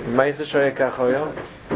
Ma'aseh Shoya Kachoyo,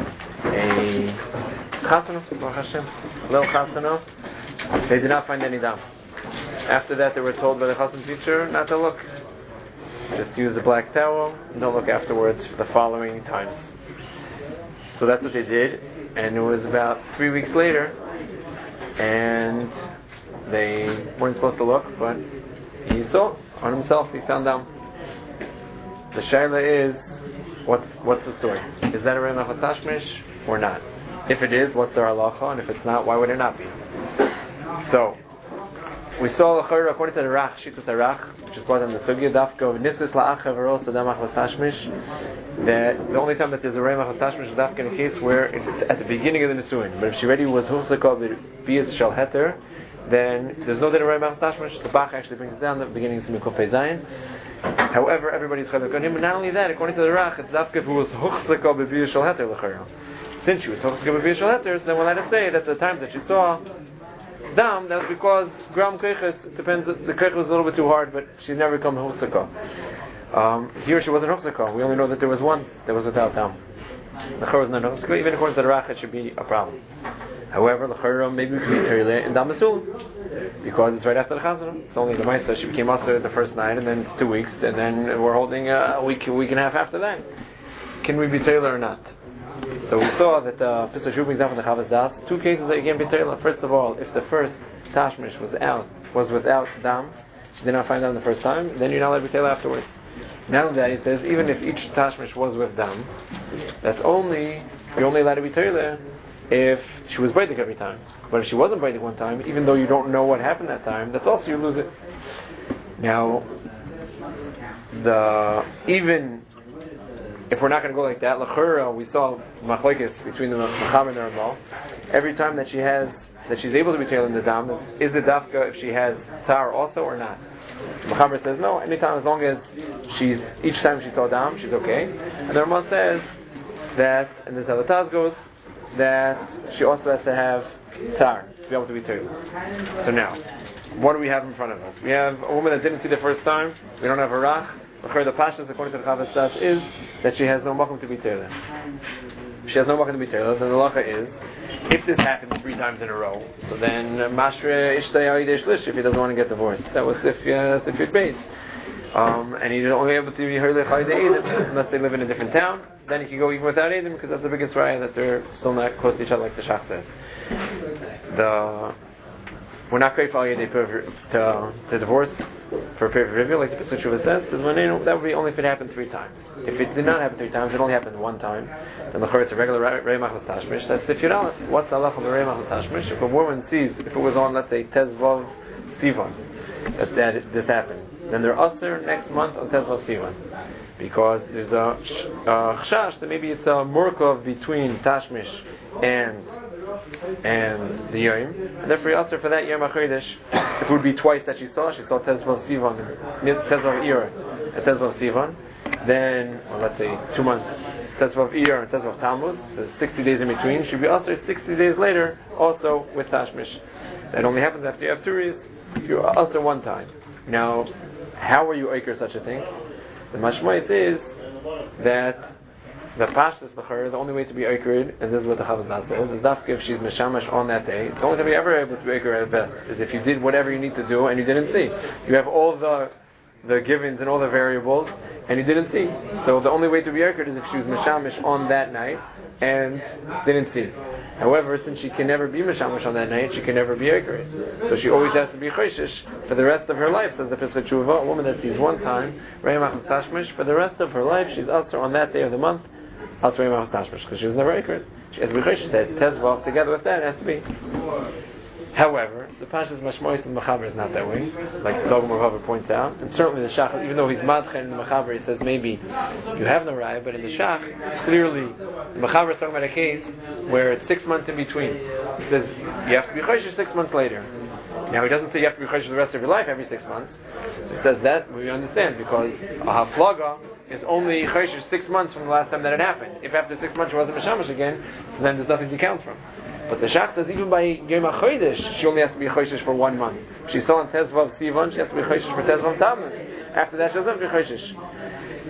a Chasana, Baruch Hashem, little Chasana. They did not find any dam. After that, they were told by the Chassan teacher not to look. Just use the black towel and don't look afterwards for the following times. So that's what they did, and it was about 3 weeks later, and they weren't supposed to look, but he saw on himself, he found dam. The shaila is, what's the story? Is that a Rei Malchus Tashmish or not? If it is, what's their halacha? And if it's not, why would it not be? So, we saw according to the Rach, Shitas HaRach, which is brought in the Sugya Dafka of Niskus La'acha V'Ro Sadam Malchus Tashmish, that the only time that there's a Rei Malchus Tashmish is Dafka in a case where it's at the beginning of the Nisuin. But if she already was Husaka B'Yis Shal Heter, then there's no data Rei Malchus Tashmish. The Bach actually brings it down, the beginning of Simikol Pei Zayin. However, everybody's chaylik on him, and not only that, according to the Rach, it's Dafka who was Husaka B'Yis Shal Heter L'chayra. Since she was Husaka B'Yis Shal Heter, so then we'll let us say that the times that she saw dam, that was because gram keiches, depends, the keich was a little bit too hard, but she's never become husaka. Here she wasn't husaka. We only know that there was one that was without dam. The chur was not husaka. Even according to the Rach, it should be a problem. However, the chur maybe we could be terile in dam asul, because it's right after the chazara. It's only the ma'isa. She became asur the first night, and then 2 weeks, and then we're holding a week and a half after that. Can we be terile or not? So we saw that Pesach Shuv brings down from the Chavas Das 2 cases that you can't be teila. First of all, if the first tashmish was without dam, she did not find out the first time, then you're not allowed to be teila afterwards. Now that he says, even if each tashmish was with dam, you're only allowed to be teila if she was baitik every time. But if she wasn't baitik one time, even though you don't know what happened that time, that's also you lose it. Now, even if we're not going to go like that, l'chura, we saw machlokes between the Mechaber and the Rambam. Every time that she's able to be teila in the dam, is it dafka if she has tzar also or not? The Mechaber says no. Anytime, as long as each time she saw dam, she's okay. And the Rambam says that, and this is how the Taz goes, that she also has to have tzar to be able to be teila. So now, what do we have in front of us? We have a woman that didn't see the first time. We don't have a rach. The pashas, according to the Chavas Das, is that she has no makom to be teila. If she has no makom to be teila, then the halacha is, if this happens 3 times in a row, so then mashre ishtay ayidei shlish if he doesn't want to get divorced. That was if you're paid. And he's only able to be herlich ayidei edim unless they live in a different town. Then he can go even without edim because that's the biggest raya that they're still not close to each other, like the Shach says. We're not great for to divorce for a period of review, like the Pesach Shuvah says, because that would be only if it happened 3 times. If it did not happen 3 times, it only happened 1 time, then the it's a regular Rei Malchus Tashmish. That's if you're not. What's the halacha of the Rei Malchus Tashmish? If a woman sees, if it was on, let's say, Tezvav Sivan, that this happened, then they're usher next month on Tezvav Sivan. Because there's a chashash that maybe it's a murkov between Tashmish and the Yom, and therefore also for that Yom HaChodesh, if it would be twice that she saw Tezvav Sivan, Tezvav Iyar, and Tezvav Sivan, then, well, let's say 2 months, Tezvav Iyar and Tezvav Tammuz, so 60 days in between, should be also 60 days later, also with Tashmish. That only happens after you have Turis, you're also 1 time. Now, how are you oiker such a thing? The mashmois is that the pashtas l'chor, the only way to be oikered, and this is what the Chavas Das says, is dafka if she's meshamash on that day. The only time you're ever able to be oikered at best is if you did whatever you need to do and you didn't see. You have all the givens and all the variables, and you didn't see. So the only way to be oikered is if she was meshamash on that night and didn't see. However, since she can never be meshamash on that night, she can never be oikered. So she always has to be choishish for the rest of her life, says the Pesach Shuvah. A woman that sees 1 time, Rei Malchus Tashmish, for the rest of her life, she's also on that day of the month, also Rei Malchus Tashmish, because she was never oikered. She has to be choishish, that Tezvav together with that has to be. However, the Pashas Mashmois and Mechaber is not that way, like the Dogma Rav points out. And certainly the Shach, even though he's Madchen in the Mechaber, he says maybe you have no Raya, but in the Shach, clearly, the Mechaber is talking about a case where it's 6 months in between. He says you have to be Choshesh 6 months later. Now he doesn't say you have to be Choshesh the rest of your life every 6 months. So he says that we understand because a Haflaga is only Choshesh 6 months from the last time that it happened. If after 6 months she wasn't Meshamash again, so then there's nothing to count from. But the Shach says even by Yom HaChodesh, she only has to be Choshesh for 1 month. If she saw on Tezvav Sivan, she has to be Choshesh for Tezvav Tammuz. After that, she doesn't have to be Choshesh.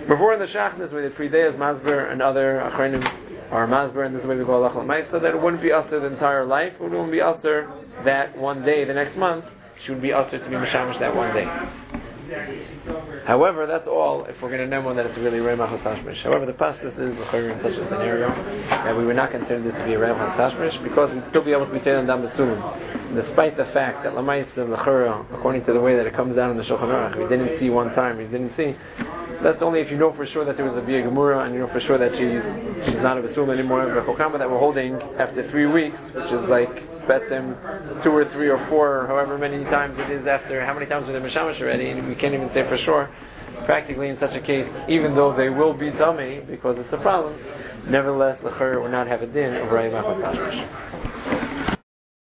Before in the Shachnis, we did 3 days, Masber and other Achrenim are Masber, and this is the way we go Allah L'maisa, that it wouldn't be usher the entire life, it wouldn't be usher that one day, the next month, she would be usher to be Mashamish that one day. However, that's all if we're going to know that it's really Reimach Tashmish. However, the Pastus is in such a scenario that we would not consider this to be a Reimach Tashmish because we'd still be able to be Teilan Dam B'Sulim. Despite the fact that L'maisa L'chura, according to the way that it comes down in the Shulchan Aruch, we didn't see one time, we didn't see. That's only if you know for sure that there was a Bia Gemura and you know for sure that she's not a B'Sulim anymore. The Chokama that we're holding after 3 weeks, which is like Betzim 2 or 3 or 4 or however many times it is after, how many times were they Mashamish already, and we can't even say for sure. Practically in such a case, even though they will be tummy because it's a problem, nevertheless, the L'chur will not have a din of Reimach Tashmish.